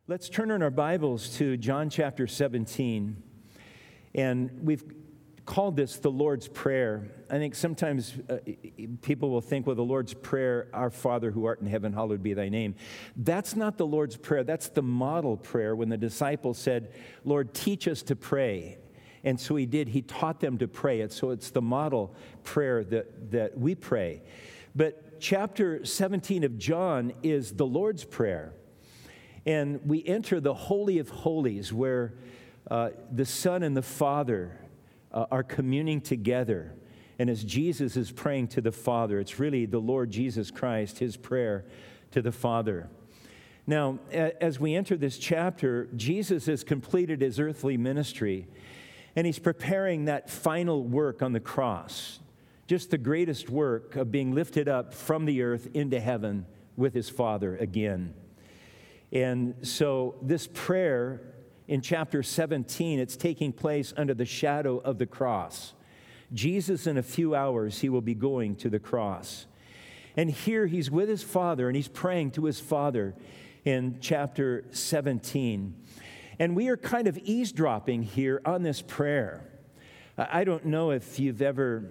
Let's turn in our Bibles to John chapter 17, and we've called this the Lord's Prayer. I think sometimes people will think, well, the Lord's Prayer, our Father who art in heaven, hallowed be thy name. That's not the Lord's Prayer. That's the model prayer when the disciples said, Lord, teach us to pray. And so he did. He taught them to pray it. So it's the model prayer that we pray. But chapter 17 of John is the Lord's Prayer. And we enter the Holy of Holies where the Son and the Father are communing together. And as Jesus is praying to the Father, it's really the Lord Jesus Christ, his prayer to the Father. Now, as we enter this chapter, Jesus has completed his earthly ministry, and he's preparing that final work on the cross, just the greatest work of being lifted up from the earth into heaven with his Father again. And so this prayer in chapter 17, it's taking place under the shadow of the cross. Jesus, in a few hours, he will be going to the cross. And here he's with his Father, and he's praying to his Father in chapter 17. And we are kind of eavesdropping here on this prayer. I don't know if you've ever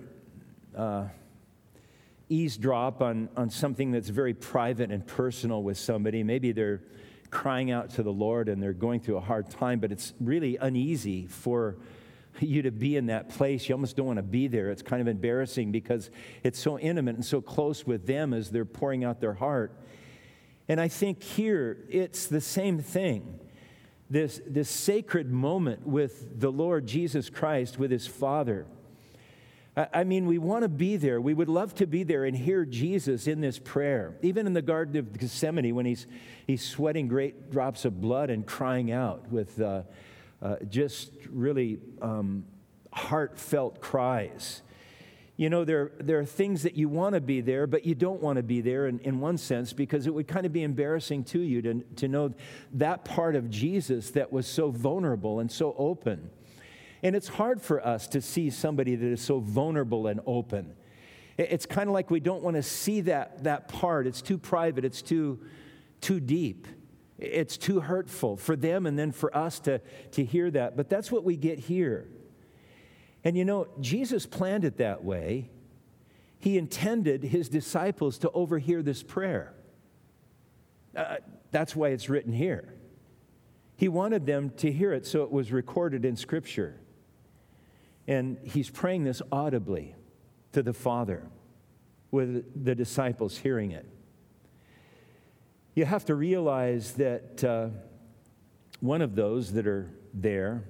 eavesdrop on something that's very private and personal with somebody. Maybe they're crying out to the Lord and they're going through a hard time, but it's really uneasy for you to be in that place. You almost don't want to be there. It's kind of embarrassing because it's so intimate and so close with them as they're pouring out their heart. And I think here it's the same thing. This sacred moment with the Lord Jesus Christ, with his Father. I mean, we want to be there. We would love to be there and hear Jesus in this prayer. Even in the Garden of Gethsemane, when he's sweating great drops of blood and crying out with just really heartfelt cries. You know, there are things that you want to be there, but you don't want to be there in one sense, because it would kind of be embarrassing to you to know that part of Jesus that was so vulnerable and so open. And it's hard for us to see somebody that is so vulnerable and open. It's kind of like we don't want to see that part. It's too private. It's too deep. It's too hurtful for them and then for us to hear that. But that's what we get here. And you know, Jesus planned it that way. He intended his disciples to overhear this prayer. That's why it's written here. He wanted them to hear it, so it was recorded in Scripture. And he's praying this audibly to the Father, with the disciples hearing it. You have to realize that one of those that are there,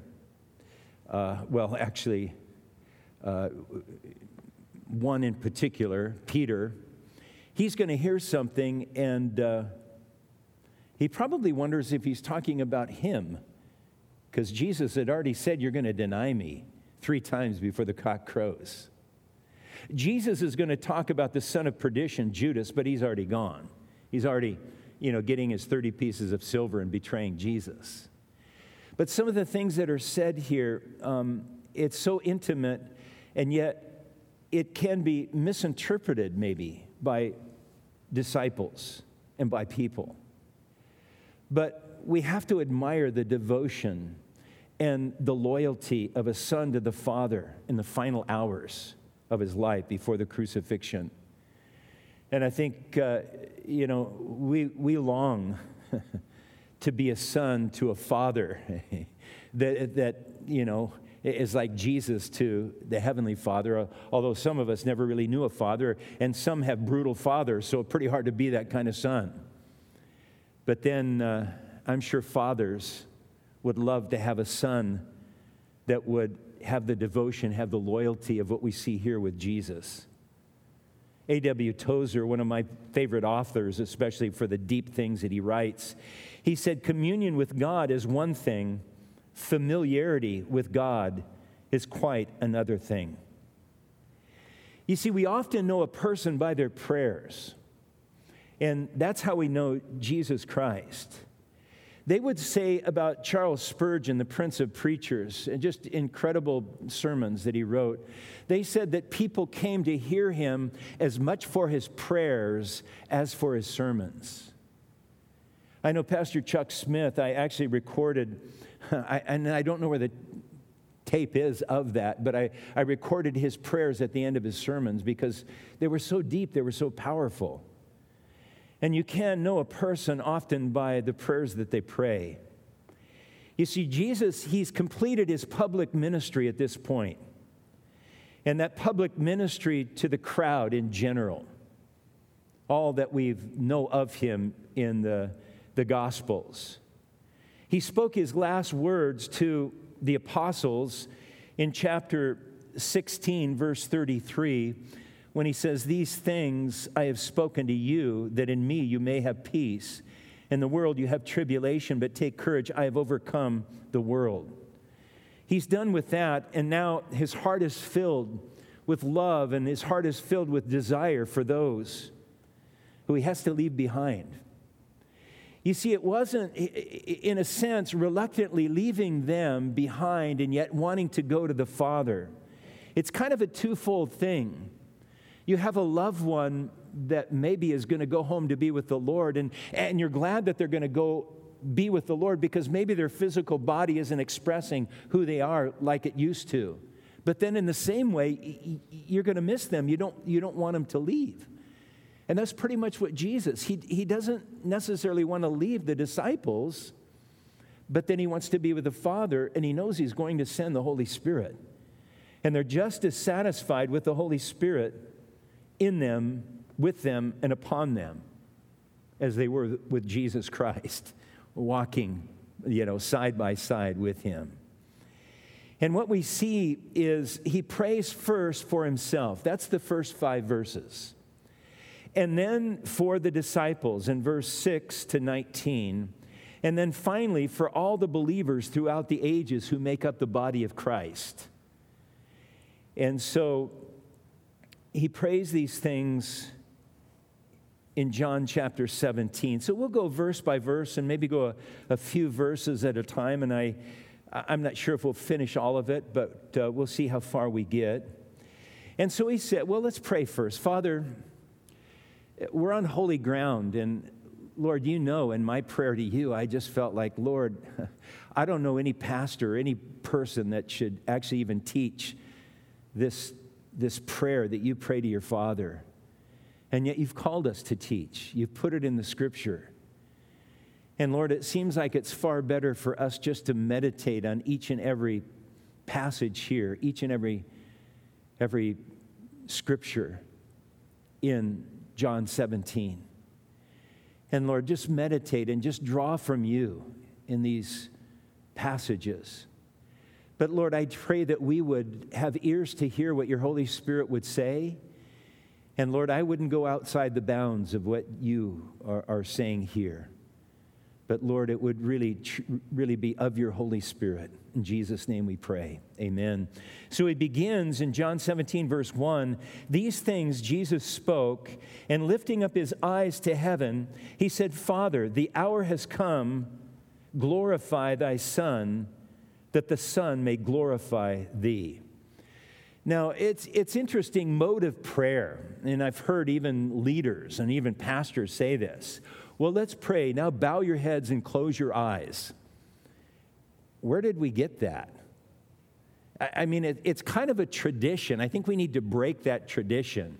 one in particular, Peter, he's going to hear something, and he probably wonders if he's talking about him, because Jesus had already said, "You're going to deny me 3 times before the cock crows." Jesus is going to talk about the son of perdition, Judas, but he's already gone. He's already, getting his 30 pieces of silver and betraying Jesus. But some of the things that are said here, it's so intimate, and yet it can be misinterpreted maybe by disciples and by people. But we have to admire the devotion and the loyalty of a son to the Father in the final hours of his life before the crucifixion. And I think, we long to be a son to a father that is like Jesus to the Heavenly Father, although some of us never really knew a father, and some have brutal fathers, so it's pretty hard to be that kind of son. But then I'm sure fathers would love to have a son that would have the devotion, have the loyalty of what we see here with Jesus. A.W. Tozer, one of my favorite authors, especially for the deep things that he writes, he said, communion with God is one thing, familiarity with God is quite another thing. You see, we often know a person by their prayers, and that's how we know Jesus Christ. They would say about Charles Spurgeon, the Prince of Preachers, and just incredible sermons that he wrote. They said that people came to hear him as much for his prayers as for his sermons. I know Pastor Chuck Smith, I actually recorded, and I don't know where the tape is of that, but I recorded his prayers at the end of his sermons because they were so deep, they were so powerful. And you can know a person often by the prayers that they pray. You see, Jesus, he's completed his public ministry at this point. And that public ministry to the crowd in general, all that we know of him in the Gospels. He spoke his last words to the apostles in chapter 16, verse 33, when he says, "These things I have spoken to you, that in me you may have peace. In the world you have tribulation, but take courage, I have overcome the world." He's done with that, and now his heart is filled with love, and his heart is filled with desire for those who he has to leave behind. You see, it wasn't, in a sense, reluctantly leaving them behind and yet wanting to go to the Father. It's kind of a twofold thing. You have a loved one that maybe is going to go home to be with the Lord, and you're glad that they're going to go be with the Lord because maybe their physical body isn't expressing who they are like it used to. But then in the same way, you're going to miss them. You don't want them to leave. And that's pretty much what Jesus, he doesn't necessarily want to leave the disciples, but then he wants to be with the Father, and he knows he's going to send the Holy Spirit. And they're just as satisfied with the Holy Spirit in them, with them, and upon them as they were with Jesus Christ, walking, side by side with him. And what we see is he prays first for himself. That's the first 5 verses. And then for the disciples in verse 6 to 19. And then finally for all the believers throughout the ages who make up the body of Christ. And so he prays these things in John chapter 17. So we'll go verse by verse and maybe go a few verses at a time. And I'm not sure if we'll finish all of it, but we'll see how far we get. And so he said, well, let's pray first. Father, we're on holy ground, and Lord, in my prayer to you, I just felt like, Lord, I don't know any pastor or any person that should actually even teach this prayer that you pray to your Father. And yet you've called us to teach. You've put it in the Scripture. And Lord, it seems like it's far better for us just to meditate on each and every passage here, each and every Scripture in John 17. And Lord, just meditate and just draw from you in these passages. But Lord, I pray that we would have ears to hear what your Holy Spirit would say. And Lord, I wouldn't go outside the bounds of what you are saying here. But Lord, it would really be of your Holy Spirit. In Jesus' name we pray. Amen. So he begins in John 17, verse 1. These things Jesus spoke, and lifting up his eyes to heaven, he said, Father, the hour has come. Glorify thy Son, that the Son may glorify thee. Now, it's interesting mode of prayer, and I've heard even leaders and even pastors say this. Well, let's pray. Now bow your heads and close your eyes. Where did we get that? I mean, it's kind of a tradition. I think we need to break that tradition.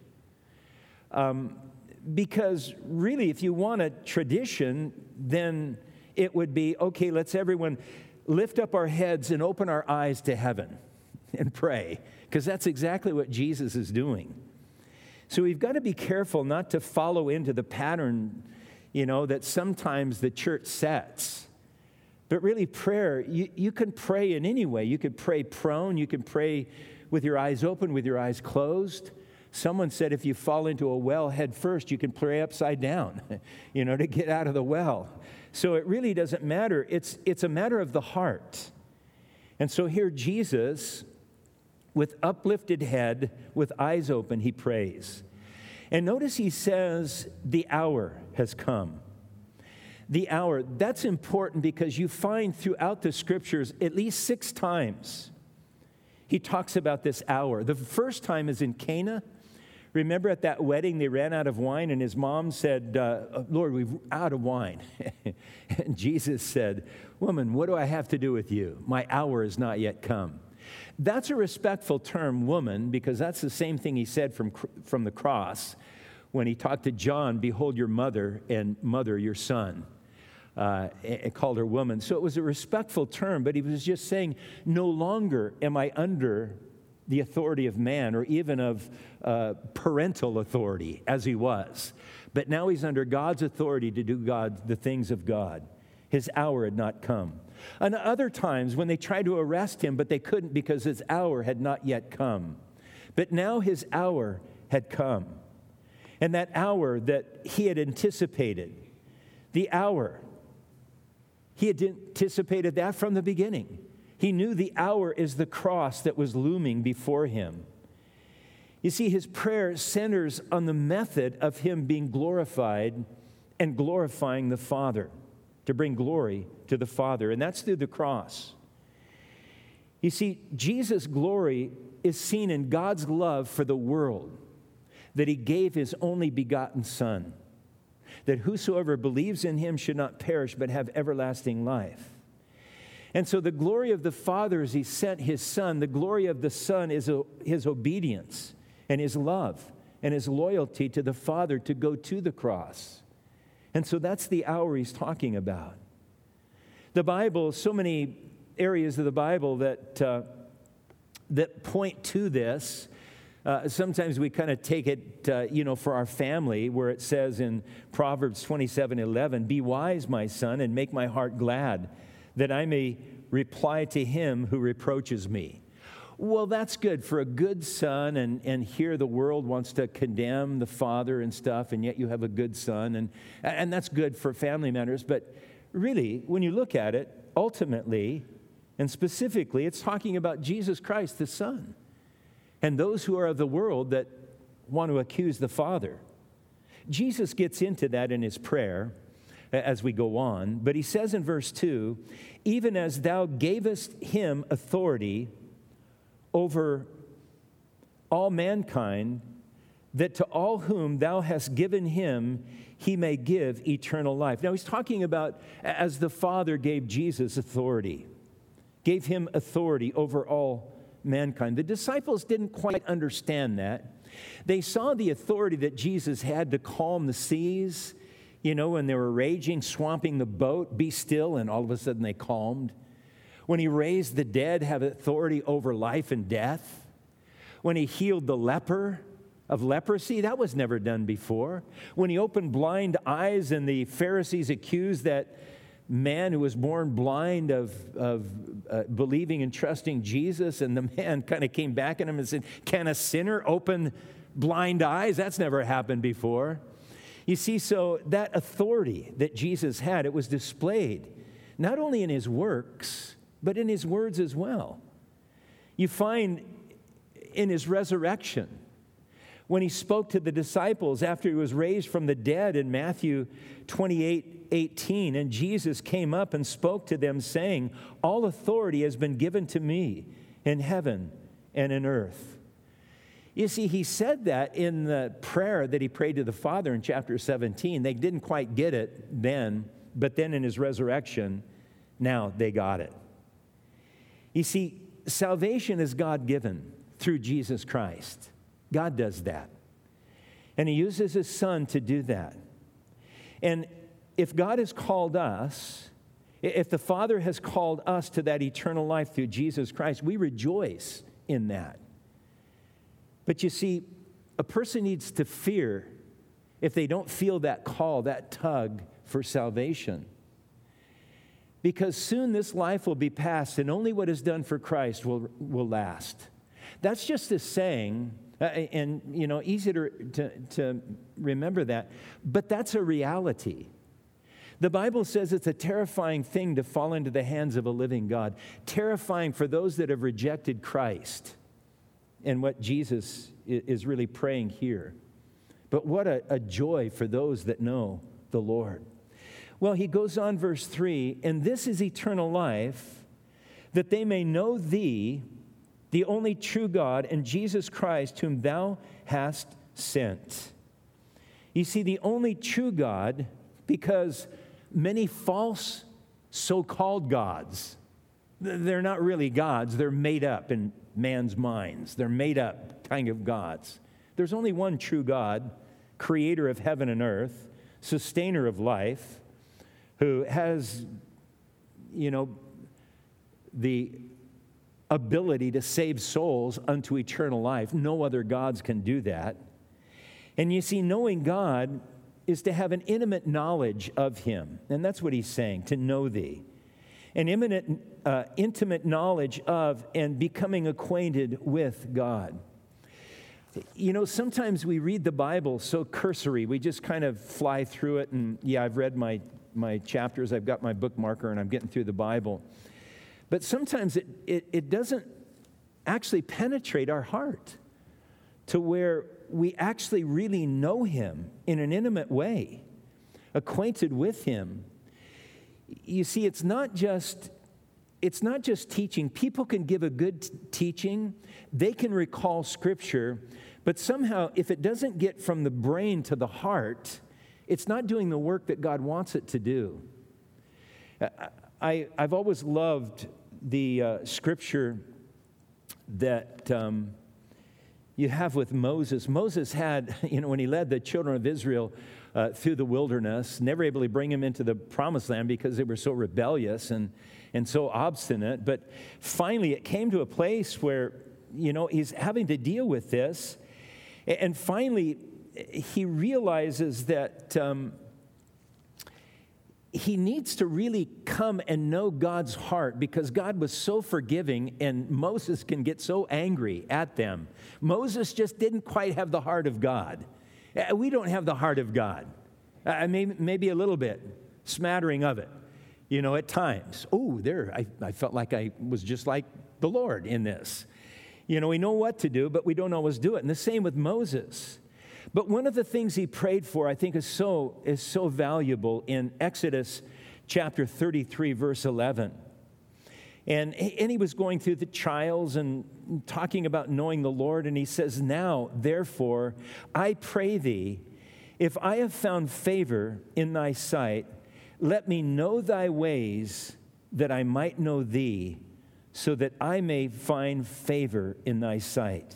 Because really, if you want a tradition, then it would be, okay, let's everyone lift up our heads and open our eyes to heaven and pray. Because that's exactly what Jesus is doing. So we've got to be careful not to follow into the pattern, that sometimes the church sets. But really prayer, you can pray in any way. You could pray prone. You can pray with your eyes open, with your eyes closed. Someone said if you fall into a well head first, you can pray upside down, to get out of the well. So it really doesn't matter. It's a matter of the heart. And so here Jesus, with uplifted head, with eyes open, he prays. And notice he says, the hour has come. The hour, that's important because you find throughout the Scriptures at least 6 times he talks about this hour. The first time is in Cana. Remember at that wedding, they ran out of wine, and his mom said, Lord, we're out of wine. And Jesus said, woman, what do I have to do with you? My hour has not yet come. That's a respectful term, woman, because that's the same thing he said from the cross when he talked to John, behold your mother, and mother your son. And called her woman. So it was a respectful term, but he was just saying, no longer am I under the authority of man or even of parental authority as he was. But now he's under God's authority to do the things of God. His hour had not come. And other times when they tried to arrest him, but they couldn't because his hour had not yet come. But now his hour had come. And that hour that he had anticipated, the hour, he had anticipated that from the beginning. He knew the hour is the cross that was looming before him. You see, his prayer centers on the method of him being glorified and glorifying the Father, to bring glory to the Father, and that's through the cross. You see, Jesus' glory is seen in God's love for the world, that he gave his only begotten Son, that whosoever believes in him should not perish but have everlasting life. And so the glory of the Father is he sent his Son. The glory of the Son is his obedience and his love and his loyalty to the Father to go to the cross. And so that's the hour he's talking about. The Bible, so many areas of the Bible that point to this. Sometimes we kind of take it, for our family, where it says in Proverbs 27:11, be wise, my son, and make my heart glad, that I may reply to him who reproaches me. Well, that's good for a good son, and here the world wants to condemn the father and stuff, and yet you have a good son, and that's good for family matters. But really, when you look at it, ultimately and specifically, it's talking about Jesus Christ, the Son, and those who are of the world that want to accuse the Father. Jesus gets into that in his prayer as we go on, but he says in verse 2, even as thou gavest him authority over all mankind, that to all whom thou hast given him, he may give eternal life. Now he's talking about as the Father gave Jesus authority, gave him authority over all mankind. The disciples didn't quite understand that. They saw the authority that Jesus had to calm the seas, when they were raging, swamping the boat, be still, and all of a sudden they calmed. When he raised the dead, have authority over life and death. When he healed the leper of leprosy, that was never done before. When he opened blind eyes and the Pharisees accused that man who was born blind of believing and trusting Jesus, and the man kind of came back at him and said, can a sinner open blind eyes? That's never happened before. You see, so that authority that Jesus had, it was displayed not only in his works, but in his words as well. You find in his resurrection, when he spoke to the disciples after he was raised from the dead in Matthew 28:18, and Jesus came up and spoke to them saying, all authority has been given to me in heaven and in earth. You see, he said that in the prayer that he prayed to the Father in chapter 17. They didn't quite get it then, but then in his resurrection, now they got it. You see, salvation is God-given through Jesus Christ. God does that. And he uses his Son to do that. And if God has called us, if the Father has called us to that eternal life through Jesus Christ, we rejoice in that. But you see, a person needs to fear if they don't feel that call, that tug for salvation. Because soon this life will be past, and only what is done for Christ will last. That's just a saying, and easy to remember that, but that's a reality. The Bible says it's a terrifying thing to fall into the hands of a living God, terrifying for those that have rejected Christ. And what Jesus is really praying here. But what a joy for those that know the Lord. Well, he goes on, verse 3, and this is eternal life, that they may know thee, the only true God, and Jesus Christ, whom thou hast sent. You see, the only true God, because many false so-called gods, they're not really gods, they're made up in man's minds. They're made up kind of gods. There's only one true God, creator of heaven and earth, sustainer of life, who has, the ability to save souls unto eternal life. No other gods can do that. And you see, knowing God is to have an intimate knowledge of Him. And that's what he's saying, to know thee. An intimate knowledge of and becoming acquainted with God. Sometimes we read the Bible so cursory. We just kind of fly through it. And I've read my chapters. I've got my bookmarker and I'm getting through the Bible. But sometimes it doesn't actually penetrate our heart to where we actually really know Him in an intimate way, acquainted with Him. You see, it's not just teaching. People can give a good teaching. They can recall Scripture, but somehow if it doesn't get from the brain to the heart, it's not doing the work that God wants it to do. I've always loved the Scripture that you have with Moses. Moses had, when he led the children of Israel through the wilderness, never able to bring them into the promised land because they were so rebellious and so obstinate. But finally it came to a place where, he's having to deal with this. And finally he realizes that he needs to really come and know God's heart because God was so forgiving and Moses can get so angry at them. Moses just didn't quite have the heart of God. We don't have the heart of God. Maybe a little bit, smattering of it, at times. I felt like I was just like the Lord in this. We know what to do, but we don't always do it. And the same with Moses. But one of the things he prayed for, I think, is so valuable in Exodus chapter 33, verse 11. And he was going through the trials and talking about knowing the Lord, and he says, "Now, therefore, I pray thee, if I have found favor in thy sight, let me know thy ways, that I might know thee, so that I may find favor in thy sight."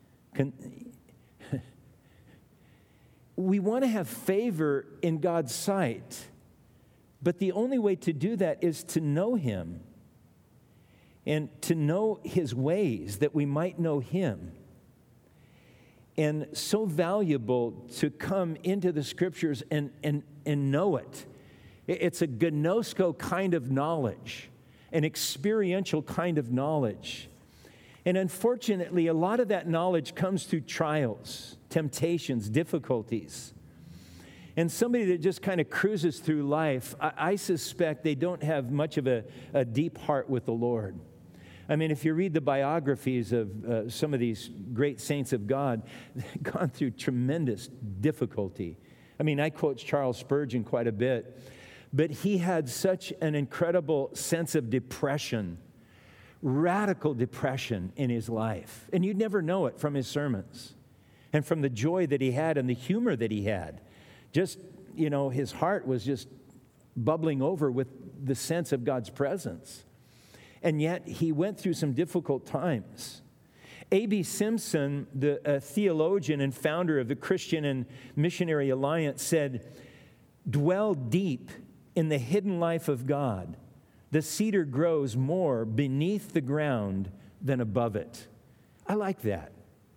We want to have favor in God's sight, but the only way to do that is to know Him and to know His ways, that we might know Him. And so valuable to come into the Scriptures and know it. It's a gnosko kind of knowledge, an experiential kind of knowledge. And unfortunately, a lot of that knowledge comes through trials, temptations, difficulties. And somebody that just kind of cruises through life, I suspect they don't have much of a deep heart with the Lord. I mean, if you read the biographies of some of these great saints of God, they've gone through tremendous difficulty. I mean, I quote Charles Spurgeon quite a bit, but he had such an incredible sense of depression, radical depression in his life. And you'd never know it from his sermons and from the joy that he had and the humor that he had. Just, his heart was just bubbling over with the sense of God's presence. And yet he went through some difficult times. A.B. Simpson, the theologian and founder of the Christian and Missionary Alliance, said, "Dwell deep in the hidden life of God. The cedar grows more beneath the ground than above it." I like that.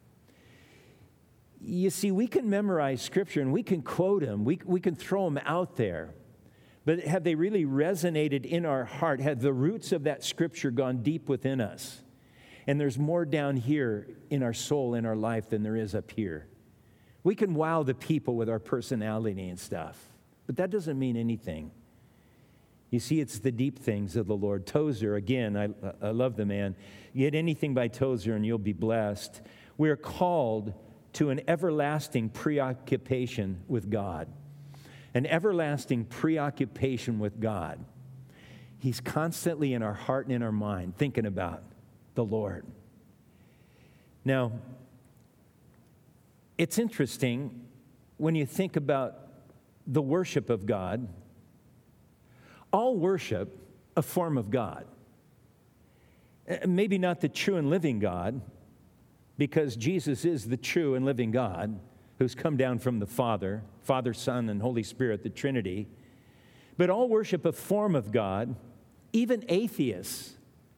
You see, we can memorize Scripture and we can quote them. We can throw them out there. But have they really resonated in our heart? Have the roots of that Scripture gone deep within us? And there's more down here in our soul, in our life, than there is up here. We can wow the people with our personality and stuff, but that doesn't mean anything. You see, it's the deep things of the Lord. Tozer, again, I love the man. Get anything by Tozer and you'll be blessed. We're called to an everlasting preoccupation with God. An everlasting preoccupation with God. He's constantly in our heart and in our mind thinking about the Lord. Now, It's interesting when you think about the worship of God. All worship a form of God. Maybe not the true and living God, because Jesus is the true and living God who's come down from the Father, Son, and Holy Spirit, the Trinity. But all worship a form of God. Even atheists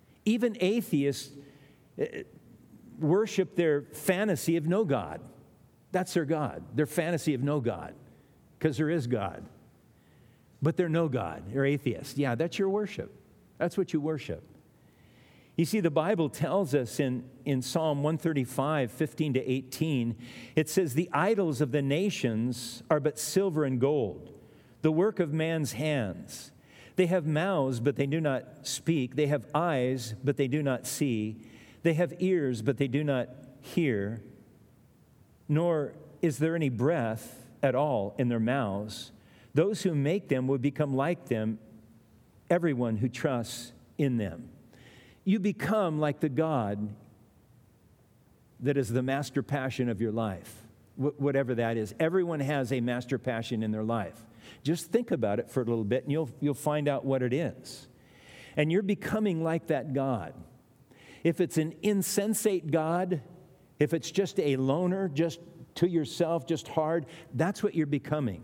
worship their fantasy of no God. That's their God, their fantasy of no God, because there is God. But they're no God, they're atheists. Yeah, that's your worship. That's what you worship. You see, the Bible tells us in Psalm 135, 15 to 18, it says, "The idols of the nations are but silver and gold, the work of man's hands. They have mouths, but they do not speak. They have eyes, but they do not see. They have ears, but they do not hear. Nor is there any breath at all in their mouths. Those who make them will become like them, everyone who trusts in them." You become like the God that is the master passion of your life, whatever that is. Everyone has a master passion in their life. Just think about it for a little bit, and you'll find out what it is. And you're becoming like that God. If it's an insensate God, if it's just a loner, just to yourself, just hard, that's what you're becoming.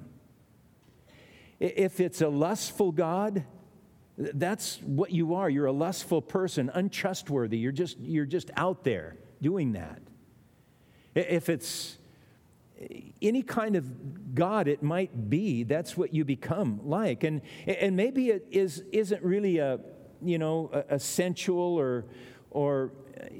If it's a lustful God, that's what you are. You're a lustful person, untrustworthy. You're just out there doing that. If it's any kind of God it might be, that's what you become like. And maybe it isn't really a sensual or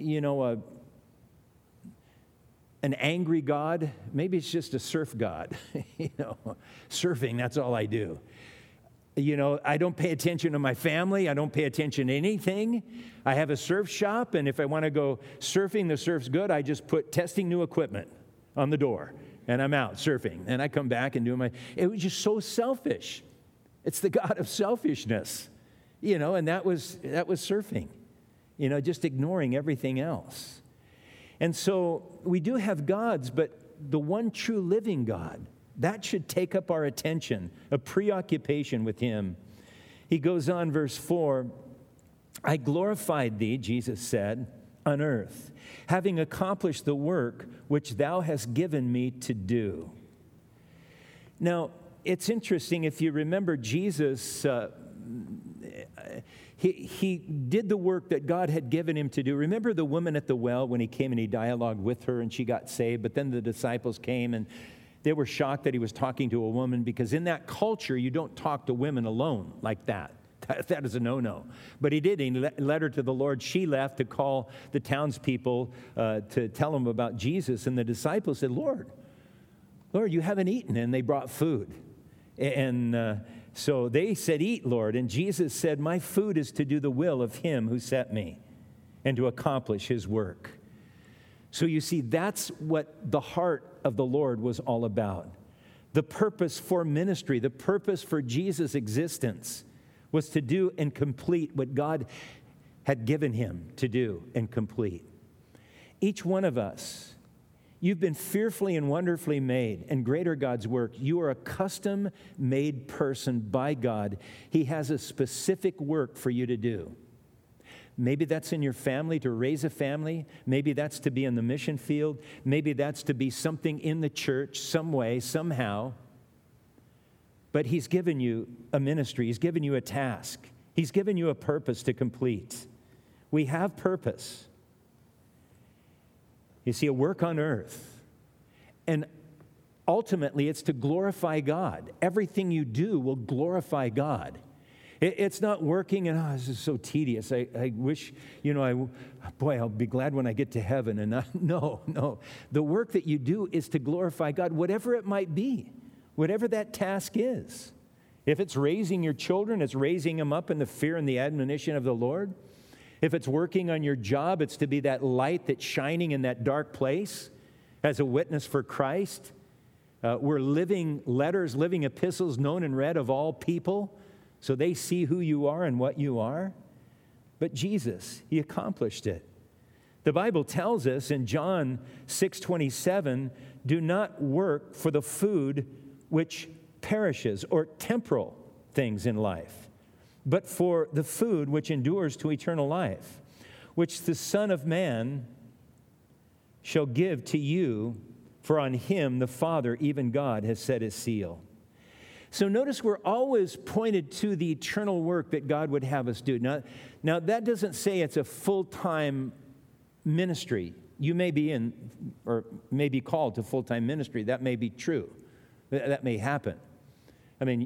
an angry God. Maybe it's just a surf God. Surfing, that's all I do. I don't pay attention to my family. I don't pay attention to anything. I have a surf shop, and if I want to go surfing, the surf's good, I just put testing new equipment on the door, and I'm out surfing. And I come back and do it was just so selfish. It's the God of selfishness, and that was surfing, just ignoring everything else. And so we do have gods, but the one true living God, that should take up our attention, a preoccupation with Him. He goes on, verse 4, "I glorified Thee," Jesus said, "on earth, having accomplished the work which Thou hast given Me to do." Now, it's interesting, if you remember Jesus, he did the work that God had given Him to do. Remember the woman at the well when He came and He dialogued with her and she got saved, but then the disciples came and they were shocked that He was talking to a woman, because in that culture, you don't talk to women alone like that. That is a no-no. But He did. He led her to the Lord. She left to call the townspeople to tell them about Jesus. And the disciples said, Lord, you haven't eaten. And they brought food. And so they said, "Eat, Lord." And Jesus said, "My food is to do the will of Him who sent Me and to accomplish His work." So you see, that's what the heart of the Lord was all about. The purpose for ministry, the purpose for Jesus' existence was to do and complete what God had given Him to do and complete. Each one of us, you've been fearfully and wonderfully made, and greater God's work. You are a custom-made person by God. He has a specific work for you to do. Maybe that's in your family, to raise a family. Maybe that's to be in the mission field. Maybe that's to be something in the church, some way, somehow. But He's given you a ministry. He's given you a task. He's given you a purpose to complete. We have purpose. You see, a work on earth. And ultimately, it's to glorify God. Everything you do will glorify God. It's not working and, this is so tedious. I wish, I'll be glad when I get to heaven. And no. The work that you do is to glorify God, whatever it might be, whatever that task is. If it's raising your children, it's raising them up in the fear and the admonition of the Lord. If it's working on your job, it's to be that light that's shining in that dark place as a witness for Christ. We're living letters, living epistles known and read of all people, so they see who you are and what you are. But Jesus, He accomplished it. The Bible tells us in John 6:27, do not work for the food which perishes or temporal things in life, but for the food which endures to eternal life, which the Son of Man shall give to you, for on him the Father, even God, has set his seal. So notice we're always pointed to the eternal work that God would have us do. Now that doesn't say it's a full-time ministry. You may be in, or may be called to full-time ministry. That may be true. That may happen. I mean,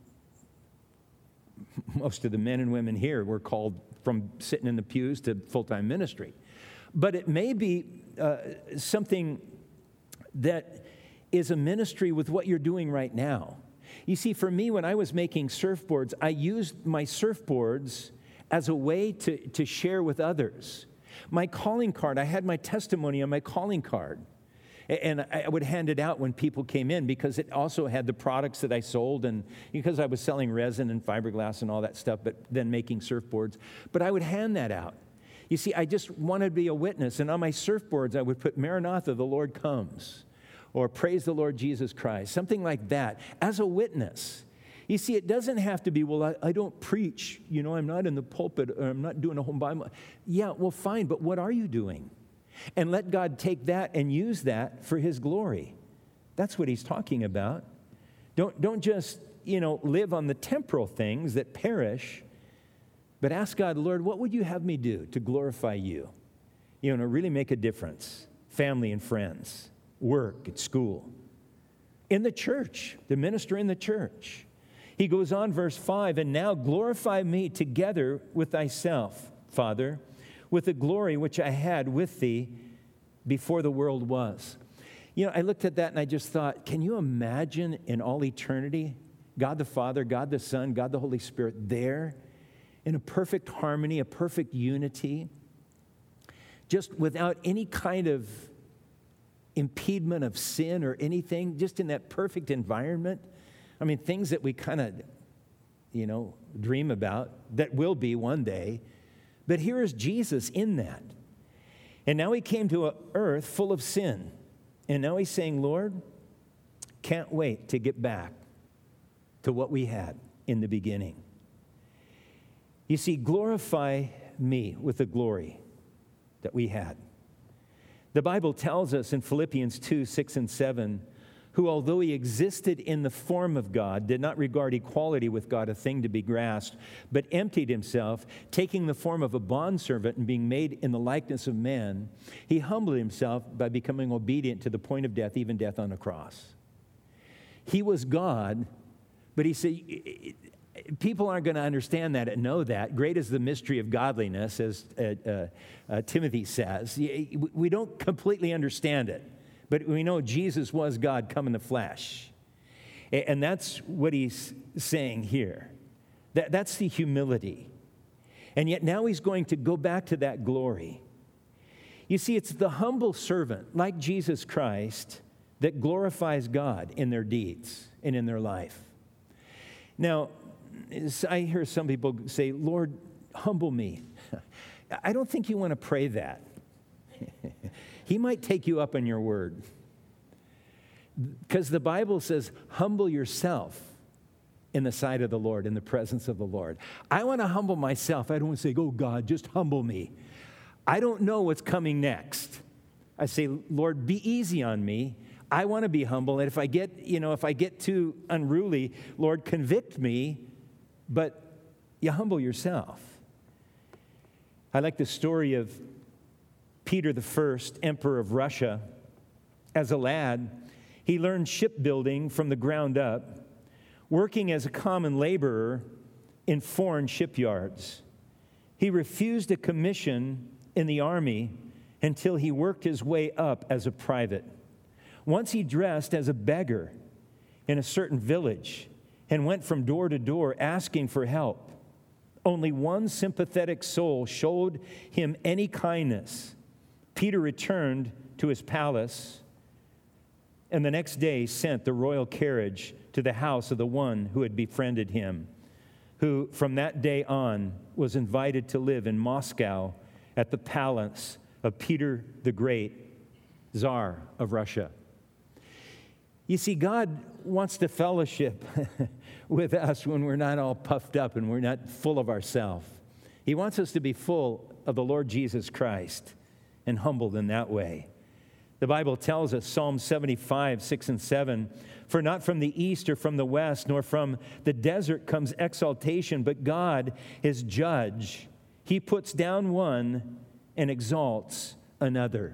most of the men and women here were called from sitting in the pews to full-time ministry. But it may be something that is a ministry with what you're doing right now. You see, for me, when I was making surfboards, I used my surfboards as a way to share with others. My calling card, I had my testimony on my calling card. And I would hand it out when people came in because it also had the products that I sold, and because I was selling resin and fiberglass and all that stuff, but then making surfboards. But I would hand that out. You see, I just wanted to be a witness. And on my surfboards, I would put Maranatha, the Lord comes, or praise the Lord Jesus Christ, something like that, as a witness. You see, it doesn't have to be, well, I don't preach, I'm not in the pulpit, or I'm not doing a home Bible. Yeah, well, fine, but what are you doing? And let God take that and use that for his glory. That's what he's talking about. Don't just, live on the temporal things that perish, but ask God, Lord, what would you have me do to glorify you? To really make a difference. Family and friends, work at school, in the church, the minister in the church. He goes on, verse 5, and now glorify me together with thyself, Father, with the glory which I had with thee before the world was. I looked at that and I just thought, can you imagine in all eternity, God the Father, God the Son, God the Holy Spirit there in a perfect harmony, a perfect unity, just without any kind of impediment of sin or anything, just in that perfect environment? I mean, things that we kind of, dream about that will be one day. But here is Jesus in that. And now he came to an earth full of sin. And now he's saying, Lord, can't wait to get back to what we had in the beginning. You see, glorify me with the glory that we had. The Bible tells us in Philippians 2, 6 and 7, who, although he existed in the form of God, did not regard equality with God a thing to be grasped, but emptied himself, taking the form of a bondservant and being made in the likeness of man. He humbled himself by becoming obedient to the point of death, even death on a cross. He was God, but he said, people aren't going to understand that and know that. Great is the mystery of godliness, as Timothy says. We don't completely understand it. But we know Jesus was God come in the flesh. And that's what he's saying here. That's the humility. And yet now he's going to go back to that glory. You see, it's the humble servant, like Jesus Christ, that glorifies God in their deeds and in their life. Now, I hear some people say, Lord, humble me. I don't think you want to pray that. He might take you up on your word. Because the Bible says, humble yourself in the sight of the Lord, in the presence of the Lord. I want to humble myself. I don't want to say, oh God, just humble me. I don't know what's coming next. I say, Lord, be easy on me. I want to be humble. And if I get too unruly, Lord, convict me. But you humble yourself. I like the story of Peter I, Emperor of Russia. As a lad, he learned shipbuilding from the ground up, working as a common laborer in foreign shipyards. He refused a commission in the army until he worked his way up as a private. Once he dressed as a beggar in a certain village and went from door to door asking for help. Only one sympathetic soul showed him any kindness. Peter returned to his palace and the next day sent the royal carriage to the house of the one who had befriended him, who from that day on was invited to live in Moscow at the palace of Peter the Great, Tsar of Russia. You see, God wants to fellowship with us when we're not all puffed up and we're not full of ourselves. He wants us to be full of the Lord Jesus Christ and humbled in that way. The Bible tells us, Psalm 75, 6 and 7, "For not from the east or from the west, nor from the desert comes exaltation, but God is judge. He puts down one and exalts another."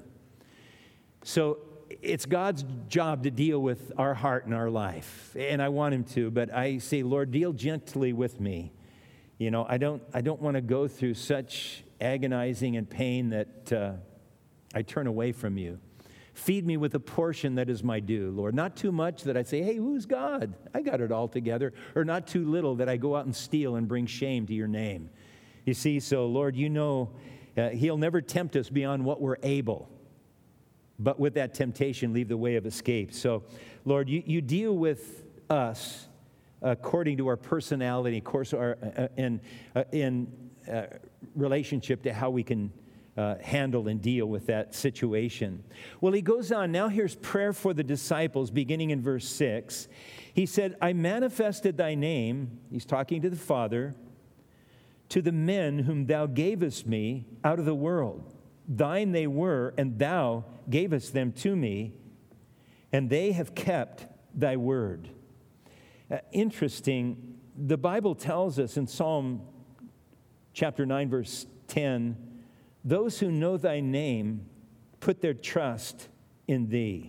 So it's God's job to deal with our heart and our life, and I want Him to, but I say, Lord, deal gently with me. You know, I don't want to go through such agonizing and pain that I turn away from you. Feed me with a portion that is my due, Lord. Not too much that I say, hey, who's God? I got it all together. Or not too little that I go out and steal and bring shame to your name. You see, so Lord, you know, He'll never tempt us beyond what we're able. But with that temptation, leave the way of escape. So, Lord, you deal with us according to our personality, of course, in relationship to how we can handle and deal with that situation. Well, he goes on. Now here's prayer for the disciples, beginning in verse 6. He said, I manifested thy name, he's talking to the Father, to the men whom thou gavest me out of the world. Thine they were, and thou gavest them to me, and they have kept thy word. Interesting, the Bible tells us in Psalm chapter 9, verse 10, those who know thy name put their trust in thee.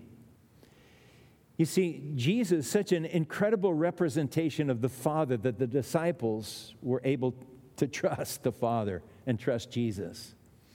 You see, Jesus, such an incredible representation of the Father that the disciples were able to trust the Father and trust Jesus.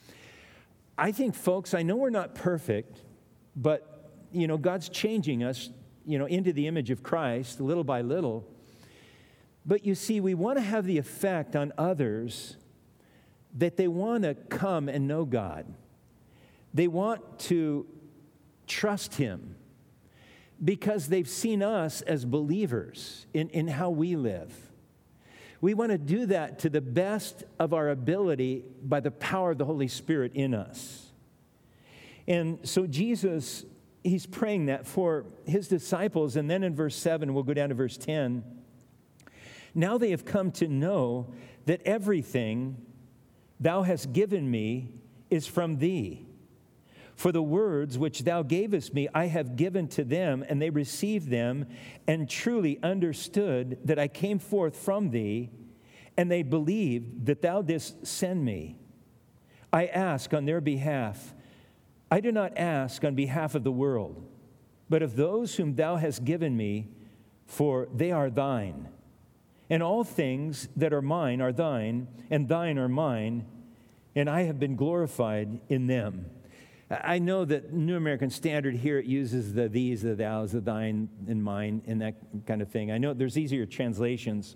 I think, folks, I know we're not perfect, but, you know, God's changing us, you know, into the image of Christ little by little. But you see, we want to have the effect on others that they want to come and know God. They want to trust Him because they've seen us as believers in how we live. We want to do that to the best of our ability by the power of the Holy Spirit in us. And so Jesus, He's praying that for His disciples. And then in verse 7, we'll go down to verse 10. Now they have come to know that everything thou hast given me is from thee. For the words which thou gavest me, I have given to them, and they received them, and truly understood that I came forth from thee, and they believed that thou didst send me. I ask on their behalf. I do not ask on behalf of the world, but of those whom thou hast given me, for they are thine. And all things that are mine are thine, and thine are mine, and I have been glorified in them. I know that New American Standard here, it uses the these, the thous, the thine, and mine, and that kind of thing. I know there's easier translations,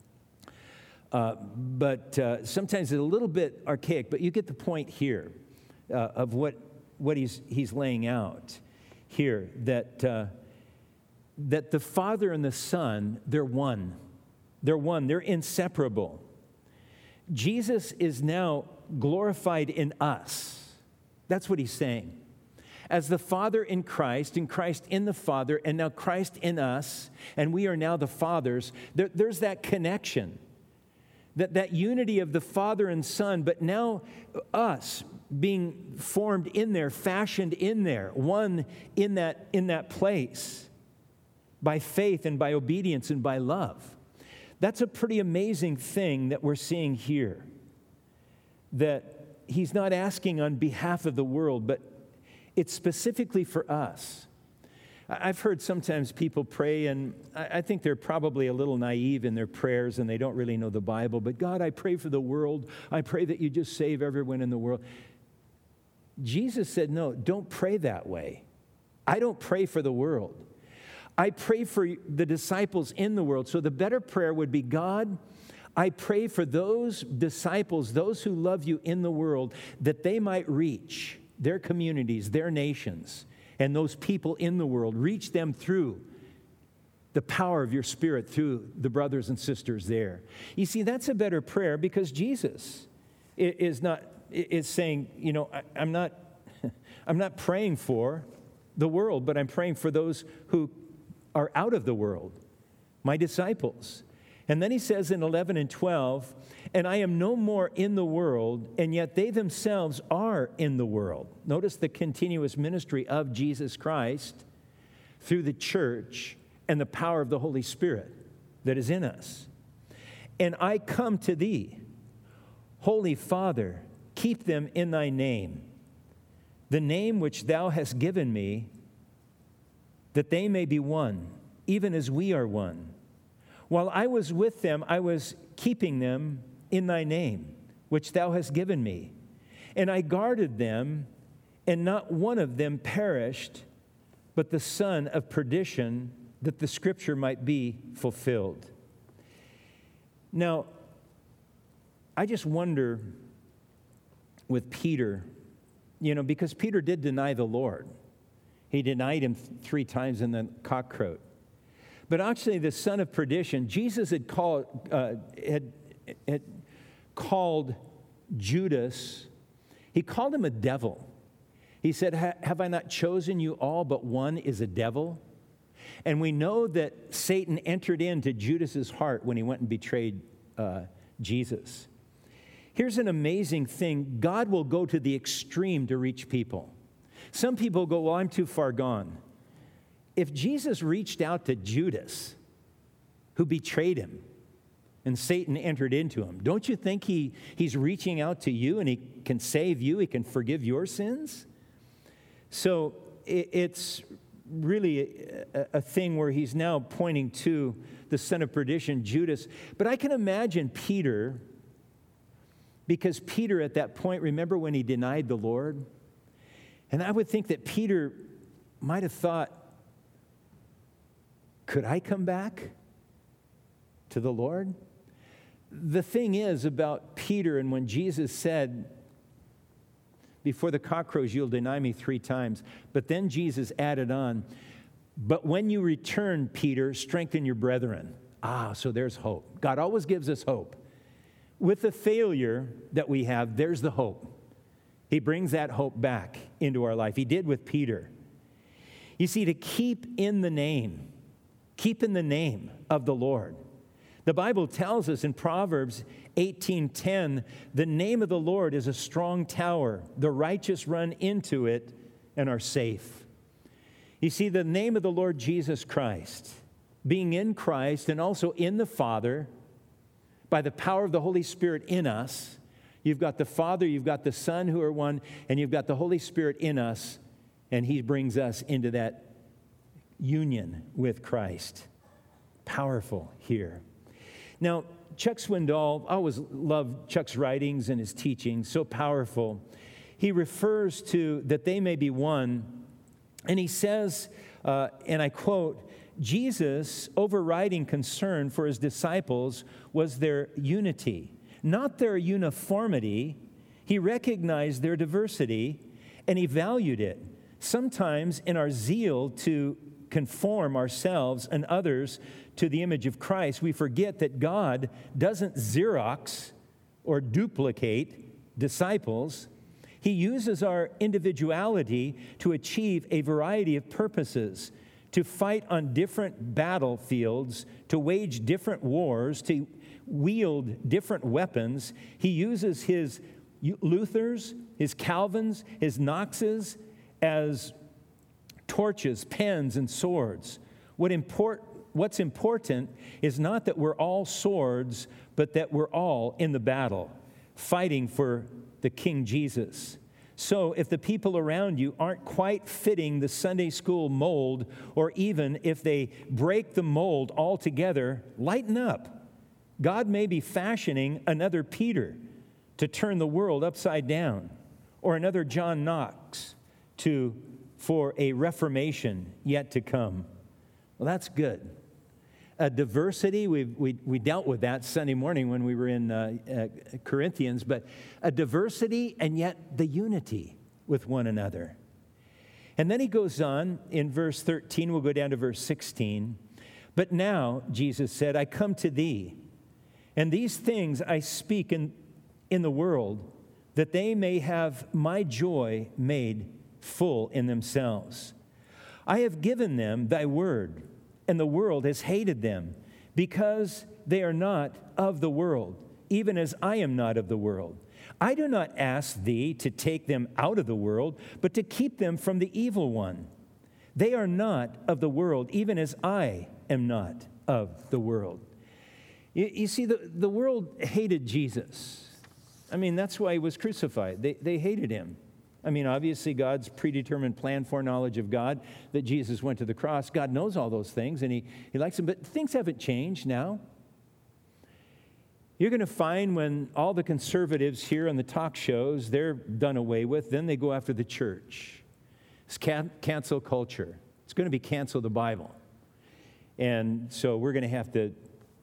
but sometimes it's a little bit archaic, but you get the point here of what he's laying out here, that the Father and the Son, they're one. They're one. They're inseparable. Jesus is now glorified in us. That's what he's saying. As the Father in Christ in the Father, and now Christ in us, and we are now the Father's, there's that connection, that unity of the Father and Son, but now us being formed in there, fashioned in there, one in that place, by faith and by obedience and by love. That's a pretty amazing thing that we're seeing here, that he's not asking on behalf of the world, but it's specifically for us. I've heard sometimes people pray, and I think they're probably a little naive in their prayers, and they don't really know the Bible. But God, I pray for the world. I pray that you just save everyone in the world. Jesus said, no, don't pray that way. I don't pray for the world. I pray for the disciples in the world. So the better prayer would be, God, I pray for those disciples, those who love you in the world, that they might reach their communities, their nations, and those people in the world, reach them through the power of your Spirit, through the brothers and sisters there. You see, that's a better prayer because Jesus is not is saying, I'm not praying for the world, but I'm praying for those who are out of the world, my disciples. And then he says in 11 and 12, and I am no more in the world, and yet they themselves are in the world. Notice the continuous ministry of Jesus Christ through the church and the power of the Holy Spirit that is in us. And I come to thee, Holy Father, keep them in thy name, the name which thou hast given me, that they may be one, even as we are one. While I was with them, I was keeping them in thy name, which thou hast given me. And I guarded them, and not one of them perished, but the son of perdition, that the scripture might be fulfilled. Now, I just wonder with Peter, because Peter did deny the Lord. He denied him 3 times in the cock crowed. But actually, the son of perdition, Jesus had called Judas, he called him a devil. He said, have I not chosen you all, but one is a devil? And we know that Satan entered into Judas's heart when he went and betrayed Jesus. Here's an amazing thing. God will go to the extreme to reach people. Some people go, well, I'm too far gone. If Jesus reached out to Judas, who betrayed him, and Satan entered into him, don't you think he's reaching out to you and he can save you, he can forgive your sins? So it's really a thing where he's now pointing to the son of perdition, Judas. But I can imagine Peter, because Peter at that point, remember when he denied the Lord? And I would think that Peter might have thought, could I come back to the Lord? The thing is about Peter, and when Jesus said, before the cock crows, you'll deny me 3 times. But then Jesus added on, but when you return, Peter, strengthen your brethren. So there's hope. God always gives us hope. With the failure that we have, there's the hope. He brings that hope back into our life. He did with Peter. You see, to keep in the name of the Lord. The Bible tells us in Proverbs 18:10, the name of the Lord is a strong tower. The righteous run into it and are safe. You see, the name of the Lord Jesus Christ, being in Christ and also in the Father, by the power of the Holy Spirit in us, you've got the Father, you've got the Son who are one, and you've got the Holy Spirit in us, and He brings us into that union with Christ. Powerful here. Now, Chuck Swindoll, I always loved Chuck's writings and his teaching, so powerful. He refers to that they may be one, and he says, and I quote, Jesus' overriding concern for his disciples was their unity, not their uniformity. He recognized their diversity, and he valued it. Sometimes in our zeal to conform ourselves and others to the image of Christ, we forget that God doesn't Xerox or duplicate disciples. He uses our individuality to achieve a variety of purposes, to fight on different battlefields, to wage different wars, to wield different weapons. He uses his Luthers, his Calvins, his Knoxes as torches, pens, and swords. What's important is not that we're all swords, but that we're all in the battle, fighting for the King Jesus. So if the people around you aren't quite fitting the Sunday school mold, or even if they break the mold altogether, lighten up. God may be fashioning another Peter to turn the world upside down, or another John Knox for a reformation yet to come. Well, that's good. Diversity, we dealt with that Sunday morning when we were in Corinthians, but a diversity and yet the unity with one another. And then he goes on in verse 13, we'll go down to verse 16. But now, Jesus said, I come to thee, and these things I speak in the world, that they may have my joy made full in themselves. I have given them thy word, and the world has hated them, because they are not of the world, even as I am not of the world. I do not ask thee to take them out of the world, but to keep them from the evil one. They are not of the world, even as I am not of the world. You see, the world hated Jesus. I mean, that's why he was crucified. They hated him. I mean, obviously, God's predetermined plan, foreknowledge of God, that Jesus went to the cross. God knows all those things, and he likes them. But things haven't changed now. You're going to find when all the conservatives here on the talk shows, they're done away with, then they go after the church. It's cancel culture. It's going to be cancel the Bible. And so we're going to have to,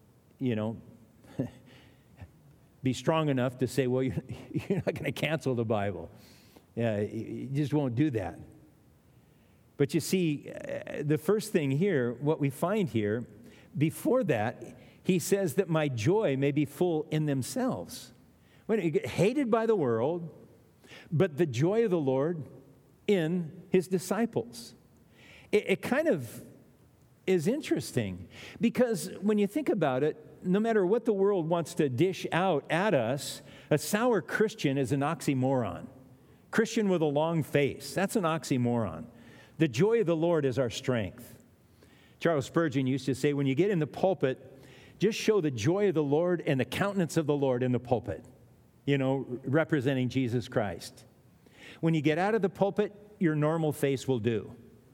be strong enough to say, well, you're not going to cancel the Bible. You just won't do that. But you see, the first thing here, what we find here, before that, he says that my joy may be full in themselves. When you get hated by the world, but the joy of the Lord in his disciples. It kind of is interesting, because when you think about it, no matter what the world wants to dish out at us, a sour Christian is an oxymoron. Christian with a long face, that's an oxymoron. The joy of the Lord is our strength. Charles Spurgeon used to say, when you get in the pulpit, just show the joy of the Lord and the countenance of the Lord in the pulpit, representing Jesus Christ. When you get out of the pulpit, your normal face will do.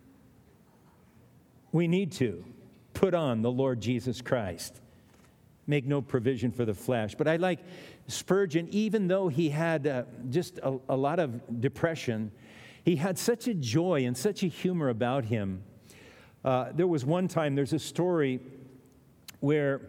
We need to put on the Lord Jesus Christ. Make no provision for the flesh. But I like Spurgeon, even though he had just a lot of depression, he had such a joy and such a humor about him. There was one time, there's a story where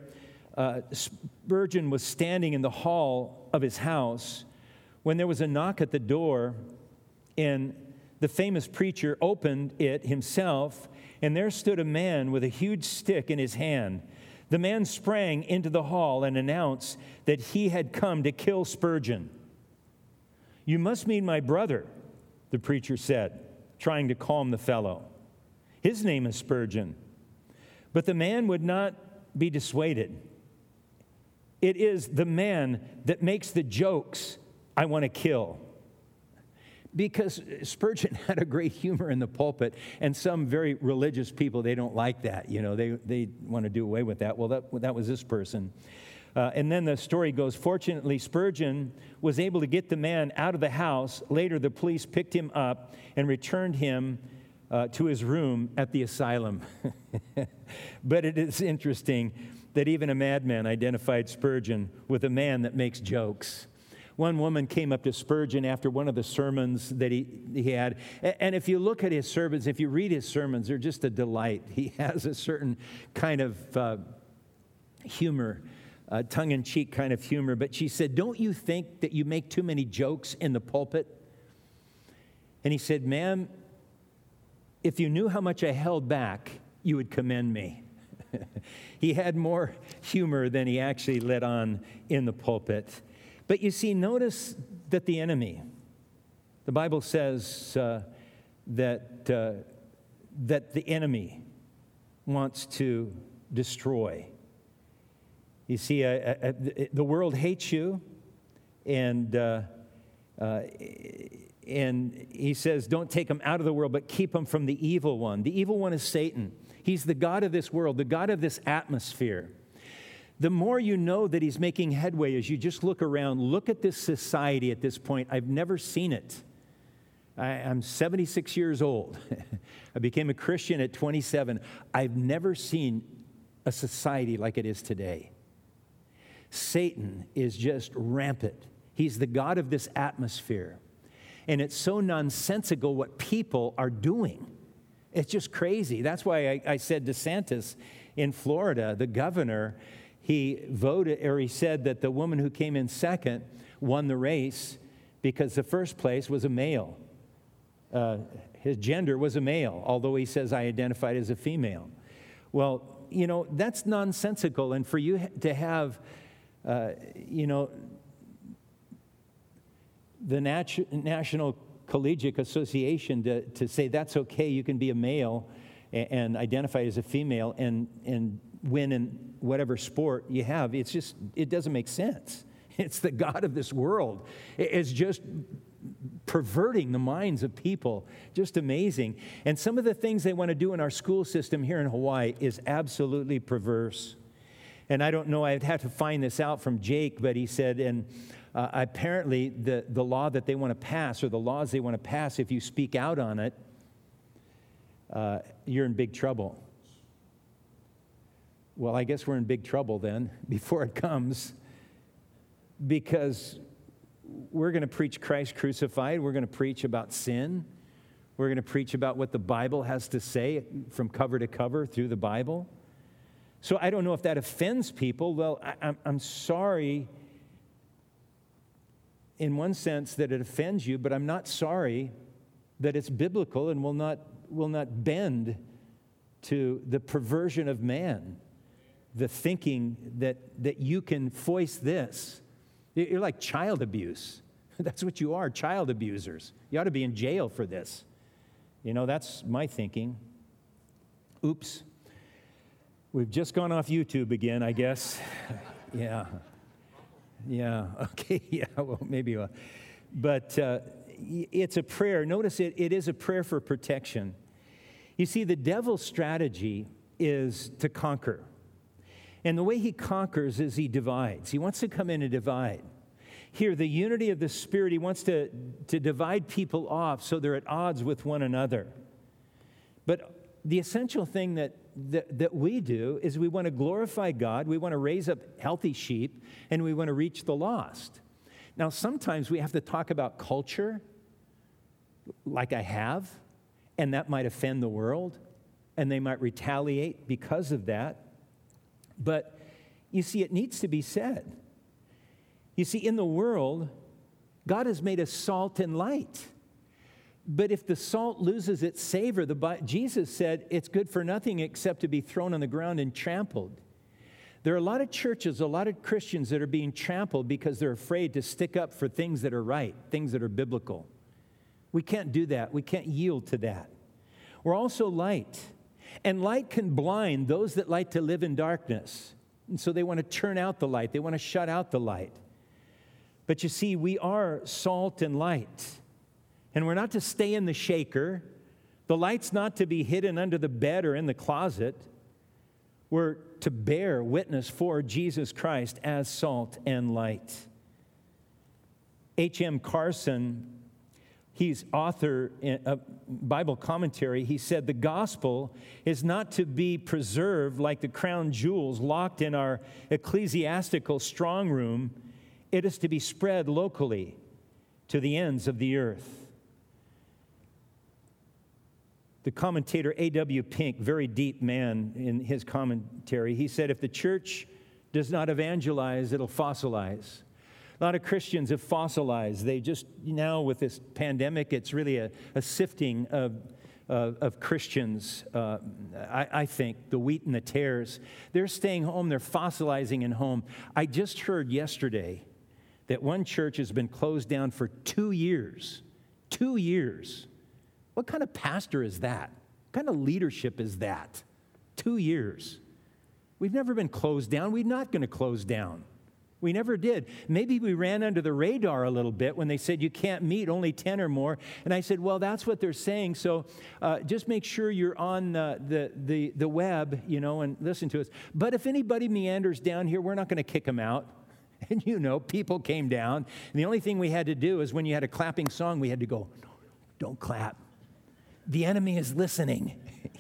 Spurgeon was standing in the hall of his house when there was a knock at the door, and the famous preacher opened it himself, and there stood a man with a huge stick in his hand. The man sprang into the hall and announced that he had come to kill Spurgeon. "You must mean my brother," the preacher said, trying to calm the fellow. "His name is Spurgeon." But the man would not be dissuaded. "It is the man that makes the jokes I want to kill." Because Spurgeon had a great humor in the pulpit, and some very religious people, they don't like that. They want to do away with that. Well, that was this person. And then the story goes, fortunately, Spurgeon was able to get the man out of the house. Later, the police picked him up and returned him to his room at the asylum. But it is interesting that even a madman identified Spurgeon with a man that makes jokes. One woman came up to Spurgeon after one of the sermons that he had. And if you look at his sermons, if you read his sermons, they're just a delight. He has a certain kind of humor, tongue-in-cheek kind of humor. But she said, "Don't you think that you make too many jokes in the pulpit?" And he said, "Ma'am, if you knew how much I held back, you would commend me." He had more humor than he actually let on in the pulpit. But you see, notice that the enemy, the Bible says that the enemy wants to destroy. You see, the world hates you, and he says, don't take them out of the world, but keep them from the evil one. The evil one is Satan. He's the god of this world, the god of this atmosphere. The more you know that he's making headway as you just look around, look at this society at this point. I've never seen it. I'm 76 years old. I became a Christian at 27. I've never seen a society like it is today. Satan is just rampant. He's the god of this atmosphere. And it's so nonsensical what people are doing. It's just crazy. That's why I said DeSantis in Florida, the governor, he said that the woman who came in second won the race because the first place was a male. His gender was a male, although he says I identified as a female. Well, that's nonsensical. And for you to have, the National Collegiate Association to say that's okay, you can be a male and identify as a female and win in whatever sport you have. It's just, it doesn't make sense. It's the God of this world. It's just perverting the minds of people. Just amazing. And some of the things they want to do in our school system here in Hawaii is absolutely perverse. And I don't know, I'd have to find this out from Jake, but he said, and apparently the law that they want to pass, or the laws they want to pass, if you speak out on it, you're in big trouble. Well, I guess we're in big trouble then, before it comes, because we're going to preach Christ crucified. We're going to preach about sin. We're going to preach about what the Bible has to say from cover to cover through the Bible. So I don't know if that offends people. Well, I'm sorry in one sense that it offends you, but I'm not sorry that it's biblical and will not bend to the perversion of man, the thinking that you can foist this. You're like child abuse. That's what you are, child abusers. You ought to be in jail for this. You know, that's my thinking. Oops. We've just gone off YouTube again, I guess. Yeah. Okay. Yeah. Well, maybe. But it's a prayer. Notice it is a prayer for protection. You see, the devil's strategy is to conquer. And the way he conquers is he divides. He wants to come in and divide. Here, the unity of the Spirit, he wants to divide people off so they're at odds with one another. But the essential thing that we do is we want to glorify God, we want to raise up healthy sheep, and we want to reach the lost. Now, sometimes we have to talk about culture, like I have, and that might offend the world, and they might retaliate because of that. But you see, it needs to be said. You see, in the world, God has made us salt and light. But if the salt loses its savor, Jesus said it's good for nothing except to be thrown on the ground and trampled. There are a lot of churches, a lot of Christians that are being trampled because they're afraid to stick up for things that are right, things that are biblical. We can't do that. We can't yield to that. We're also light. And light can blind those that like to live in darkness. And so they want to turn out the light. They want to shut out the light. But you see, we are salt and light. And we're not to stay in the shaker. The light's not to be hidden under the bed or in the closet. We're to bear witness for Jesus Christ as salt and light. H.M. Carson, he's author of Bible commentary. He said, the gospel is not to be preserved like the crown jewels locked in our ecclesiastical strong room. It is to be spread locally to the ends of the earth. The commentator A.W. Pink, very deep man in his commentary, he said, if the church does not evangelize, it'll fossilize. A lot of Christians have fossilized. They just, now with this pandemic, it's really a sifting of Christians, I think, the wheat and the tares. They're staying home. They're fossilizing in home. I just heard yesterday that one church has been closed down for 2 years. 2 years. What kind of pastor is that? What kind of leadership is that? 2 years. We've never been closed down. We're not going to close down. We never did. Maybe we ran under the radar a little bit when they said you can't meet, only 10 or more. And I said, well, that's what they're saying. So just make sure you're on the web, and listen to us. But if anybody meanders down here, we're not going to kick them out. And people came down. And the only thing we had to do is when you had a clapping song, we had to go, no, don't clap. The enemy is listening,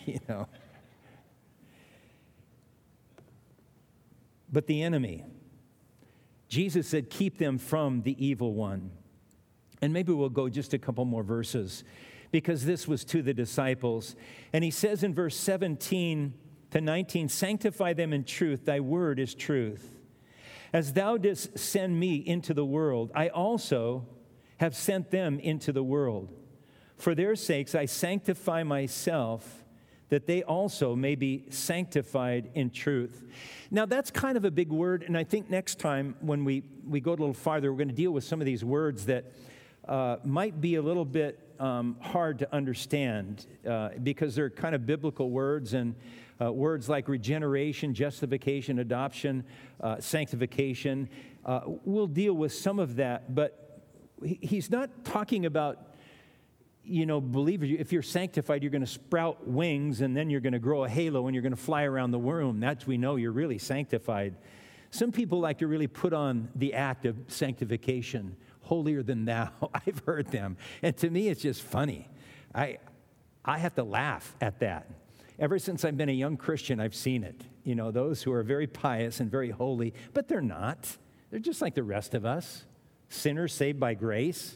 But the enemy, Jesus said, keep them from the evil one. And maybe we'll go just a couple more verses because this was to the disciples. And he says in verse 17 to 19, sanctify them in truth, thy word is truth. As thou didst send me into the world, I also have sent them into the world. For their sakes I sanctify myself, that they also may be sanctified in truth. Now, that's kind of a big word, and I think next time when we go a little farther, we're going to deal with some of these words that might be a little bit hard to understand because they're kind of biblical words, and words like regeneration, justification, adoption, sanctification. We'll deal with some of that, but he's not talking about, believer, if you're sanctified, you're going to sprout wings and then you're going to grow a halo and you're going to fly around the room. That's we know you're really sanctified. Some people like to really put on the act of sanctification, holier than thou. I've heard them. And to me, it's just funny. I have to laugh at that. Ever since I've been a young Christian, I've seen it. Those who are very pious and very holy, but they're not. They're just like the rest of us, sinners saved by grace.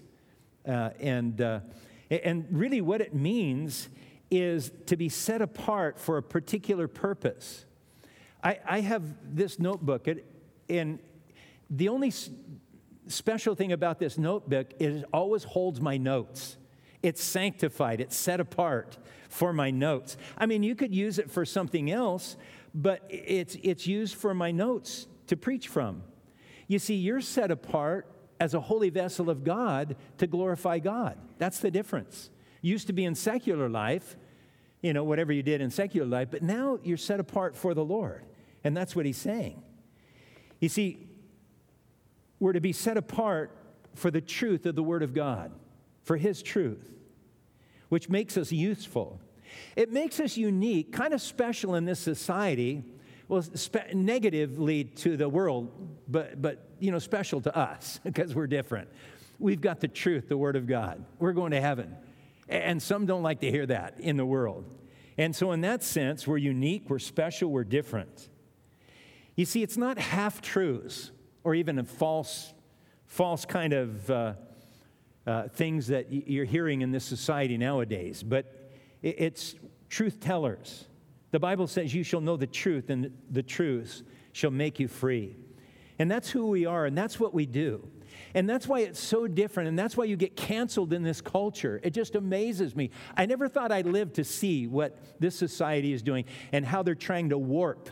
And really what it means is to be set apart for a particular purpose. I have this notebook, and the only special thing about this notebook is it always holds my notes. It's sanctified. It's set apart for my notes. I mean, you could use it for something else, but it's used for my notes to preach from. You see, you're set apart as a holy vessel of God to glorify God. That's the difference. Used to be in secular life, whatever you did in secular life, but now you're set apart for the Lord. And that's what he's saying. You see, we're to be set apart for the truth of the Word of God, for His truth, which makes us useful. It makes us unique, kind of special in this society, well, negatively to the world, but special to us because we're different. We've got the truth, the Word of God. We're going to heaven. And some don't like to hear that in the world. And so in that sense, we're unique, we're special, we're different. You see, it's not half-truths or even a false kind of things that you're hearing in this society nowadays, but it's truth tellers. The Bible says you shall know the truth, and the truth shall make you free. And that's who we are, and that's what we do. And that's why it's so different, and that's why you get canceled in this culture. It just amazes me. I never thought I'd live to see what this society is doing and how they're trying to warp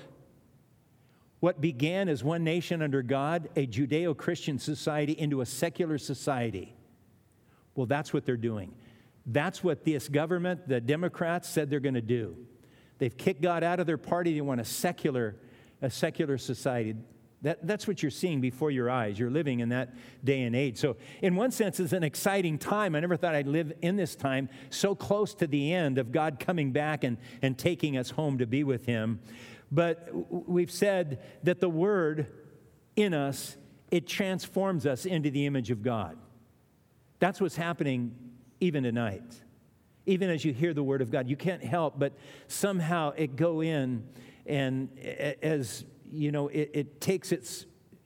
what began as one nation under God, a Judeo-Christian society, into a secular society. Well, that's what they're doing. That's what this government, the Democrats, said they're going to do. They've kicked God out of their party. They want a secular society. That's what you're seeing before your eyes. You're living in that day and age. So in one sense, it's an exciting time. I never thought I'd live in this time so close to the end of God coming back and taking us home to be with Him. But we've said that the Word in us, it transforms us into the image of God. That's what's happening even tonight. Even as you hear the Word of God, you can't help but somehow it go in, and as it takes its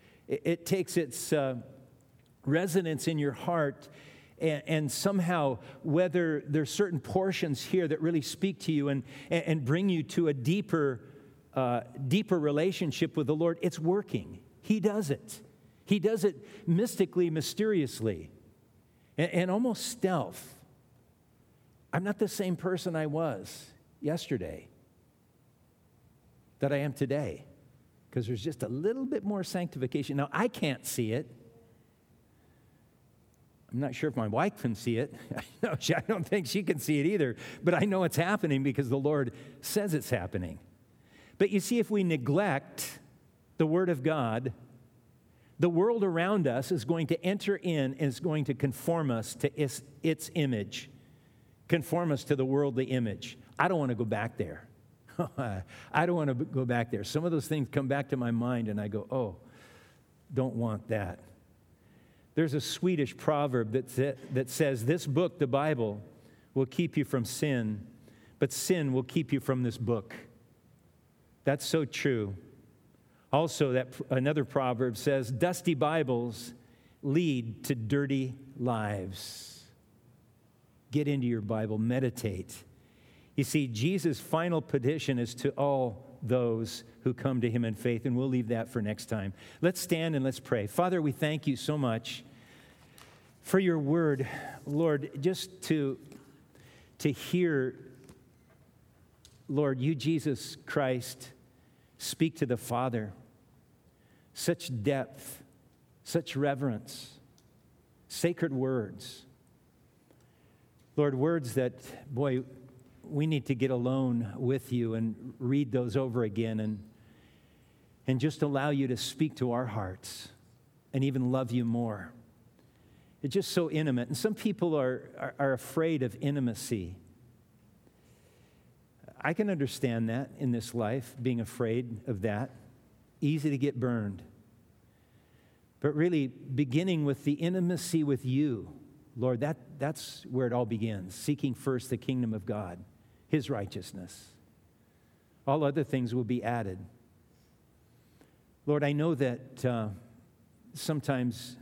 resonance in your heart, and somehow whether there's certain portions here that really speak to you and bring you to a deeper relationship with the Lord, it's working. He does it. He does it mystically, mysteriously, and almost stealth. I'm not the same person I was yesterday that I am today, because there's just a little bit more sanctification. Now, I can't see it. I'm not sure if my wife can see it. I don't think she can see it either, but I know it's happening because the Lord says it's happening. But you see, if we neglect the Word of God, the world around us is going to enter in and is going to conform us to its image, conform us to the worldly image. I don't want to go back there. I don't want to go back there. Some of those things come back to my mind, and I go, oh, don't want that. There's a Swedish proverb that says, this book, the Bible, will keep you from sin, but sin will keep you from this book. That's so true. Also, another proverb says, dusty Bibles lead to dirty lives. Get into your Bible, meditate. You see, Jesus' final petition is to all those who come to Him in faith, and we'll leave that for next time. Let's stand and let's pray. Father, we thank You so much for Your word, Lord, just to hear, Lord, You, Jesus Christ, speak to the Father. Such depth, such reverence, sacred words. Lord, words that, boy, we need to get alone with you and read those over again and just allow you to speak to our hearts and even love you more. It's just so intimate. And some people are afraid of intimacy. I can understand that in this life, being afraid of that. Easy to get burned. But really, beginning with the intimacy with you, Lord, that's where it all begins. Seeking first the kingdom of God, His righteousness. All other things will be added. Lord, I know that sometimes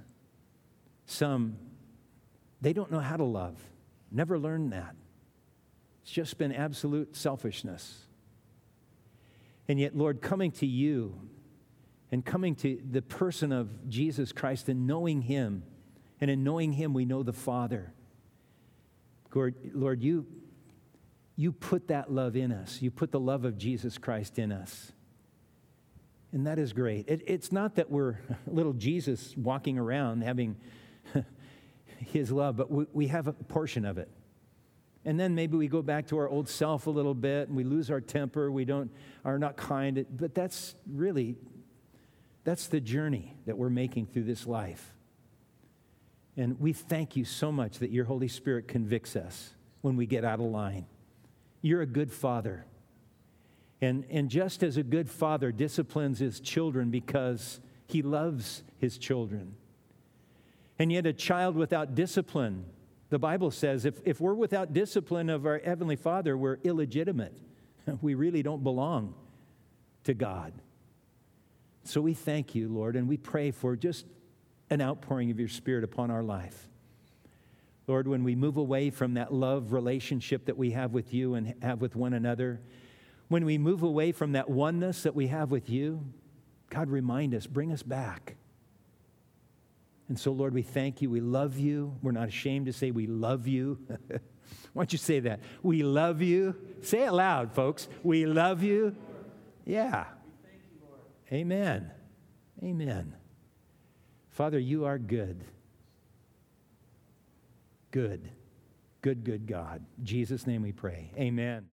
they don't know how to love. Never learned that. It's just been absolute selfishness. And yet, Lord, coming to you and coming to the person of Jesus Christ and knowing Him, and in knowing Him, we know the Father. Lord, you put that love in us. You put the love of Jesus Christ in us. And that is great. It's not that we're little Jesus walking around having His love, but we have a portion of it. And then maybe we go back to our old self a little bit, and we lose our temper. We are not kind. But that's the journey that we're making through this life. And we thank you so much that your Holy Spirit convicts us when we get out of line. You're a good Father. And just as a good father disciplines his children because he loves his children. And yet a child without discipline, the Bible says, if we're without discipline of our Heavenly Father, we're illegitimate. We really don't belong to God. So we thank you, Lord, and we pray for just an outpouring of your Spirit upon our life. Lord, when we move away from that love relationship that we have with you and have with one another, when we move away from that oneness that we have with you, God, remind us, bring us back. And so, Lord, we thank you. We love you. We're not ashamed to say we love you. Why don't you say that? We love you. Say it loud, folks. We love you. Yeah. We thank you, Lord. Amen. Amen. Father, you are good. Good. Good, good God. In Jesus' name we pray. Amen.